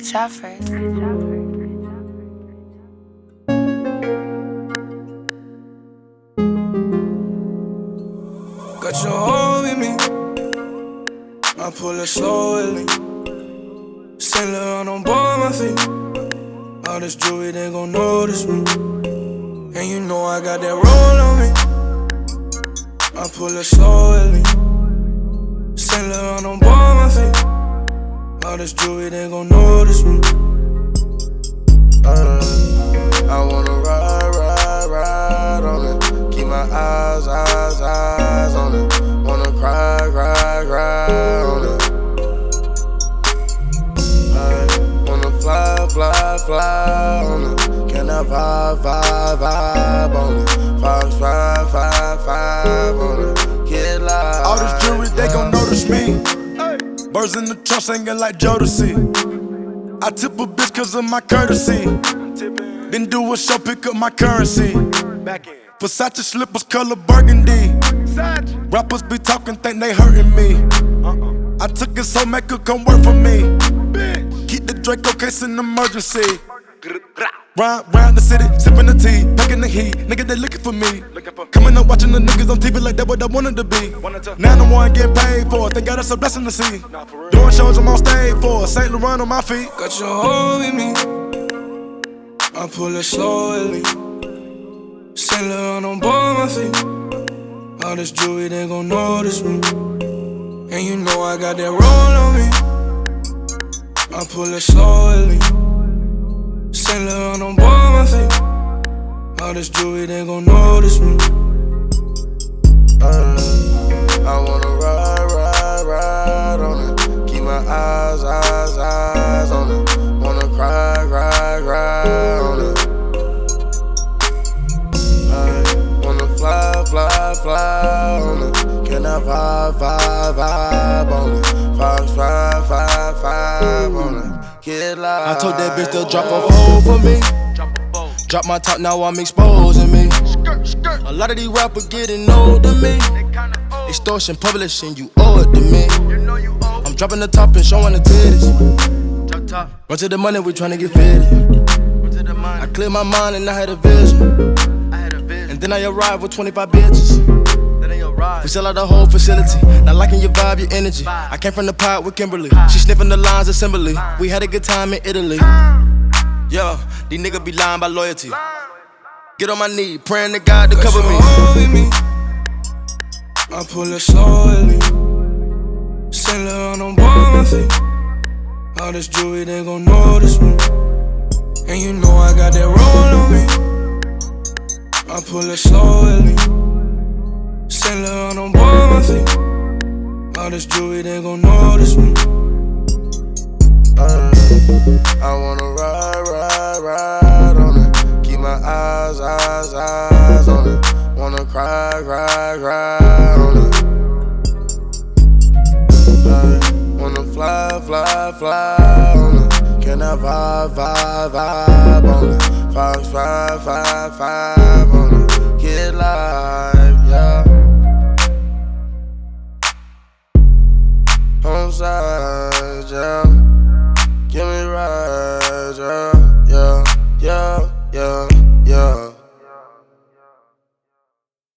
Good job first. Got your hold with me. I pull it slow with me. Saint Laurent on board my feet. All this jewelry, they gon' notice me. And you know I got that roll on me. I pull it slow with me. Saint Laurent on board my feet. All this jewelry, they gon' notice me. I wanna ride on it. Keep my eyes on it. Wanna cry on it. Wanna fly on it. Can I vibe on it? 5 on it. Get live. All this jewelry, they gon' notice me. Birds in the trunk singing like Jodeci. I tip a bitch cause of my courtesy. Then do a show, pick up my currency. Versace slippers, color burgundy. Rappers be talking, think they hurting me. I took it so make it come work for me. Keep the Draco case in emergency. Round the city, sipping the tea, packing the heat. Nigga, they looking for me. Coming up watching the niggas on TV like that what I wanted to be. Now the one getting paid for it. Thank God that's a blessing to see. Doing shows I'm on stage for Saint Laurent on my feet. Got your hold with me. I pull it slow with me. Saint Laurent on board my feet. All this jewelry, they gon' notice me. And you know I got that roll on me. I pull it slow with me. Saint Laurent on board my feet. All this jewelry, they gon' notice me. I wanna ride on it. Keep my eyes on it. Wanna cry on it. Wanna fly on it. Can I vibe on it? 5 on it. Get live. I told that bitch to drop a phone for me. Drop my top, now I'm exposing me. A lot of these rappers getting old to me. Extortion, publishing, you owe it to me. I'm dropping the top and showing the titties. Run to the money, we tryna get fitted. I cleared my mind and I had a vision. And then I arrived with 25 bitches. We sell out the whole facility. Not liking your vibe, your energy. I came from the pot with Kimberly. She sniffing the lines assembly. We had a good time in Italy. Yeah, these niggas be lying by loyalty. Get on my knee, praying to God to cover me. I pull it slow with me. Saint Laurent on board my feet. All this jewelry, they gon' notice me. And you know I got that roll on me. I pull it slow with me. Saint Laurent on board my feet. All this jewelry, they gon' notice me. I wanna ride on it. Keep my eyes on it. Wanna cry on it. Wanna fly on it. Can I vibe on it? 5 on it. Get live.